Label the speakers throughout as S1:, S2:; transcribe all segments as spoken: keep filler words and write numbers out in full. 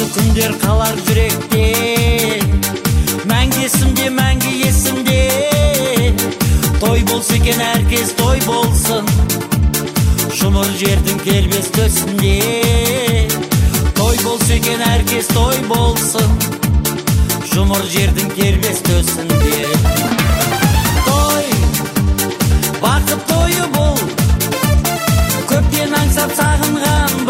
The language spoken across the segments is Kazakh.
S1: күндер қалар жүректе, мәңгі есімде, мәңгі есімде. Той болса екен әркез той болсын, жұмыр жердің келбес төсінде. Той болса екен әркез той болсын, жұмыр жердің келбес төсінде. Той, бақыт тойы бұл, көптен аңсап сағынғанбыз.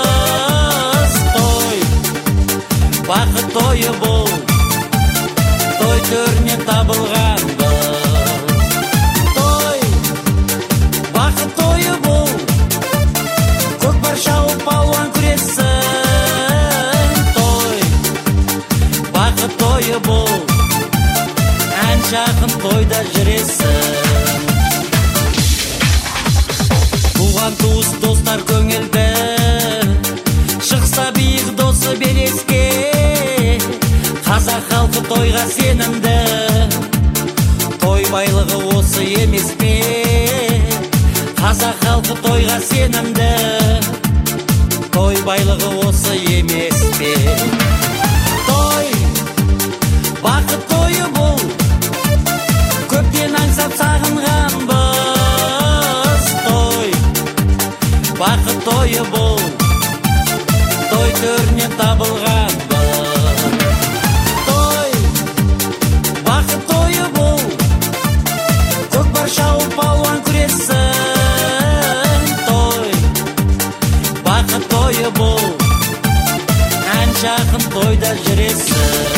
S1: Той, бақыт тойы бұл, той төрінен табылғанбыз. Той, бақыт тойы бұл, көкпар шауып палуан күресін. Той, бақыт тойы бұл, ән жақын тойда жүресің. Туған туыс достар көңілді, шықса биік досы белеске. Қазақ халқы тойға сенімді, той байлығы осы емес пе? Қазақ халқы тойға сенімді, той байлығы осы емес пе? Той, бақыт тойы бұл, көптен аңсап сағынғанбыз. Той, бақыт тойы бұл, той төрінен табылғанбыз. Той, бақыт тойы бұл, көкпар шауып палуан күресін. Той, бақыт тойы бұл, ән жақын тойда жүресің.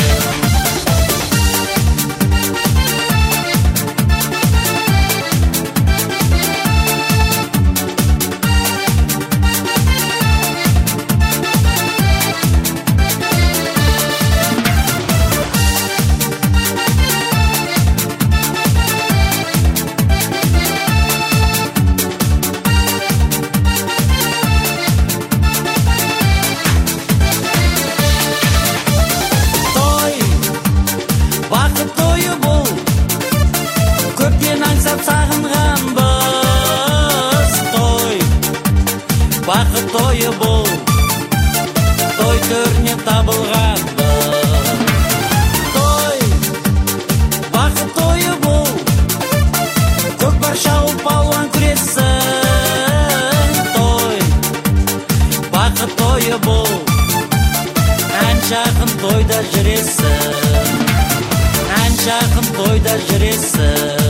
S1: Бақыт тойы бұл, той төрінен табылғанбыз. Той, бақыт тойы бұл, көкпар шауып палуан күресін. Той, бақыт тойы бұл, ән жақын тойда жүресің. Ән жақын тойда жүресің.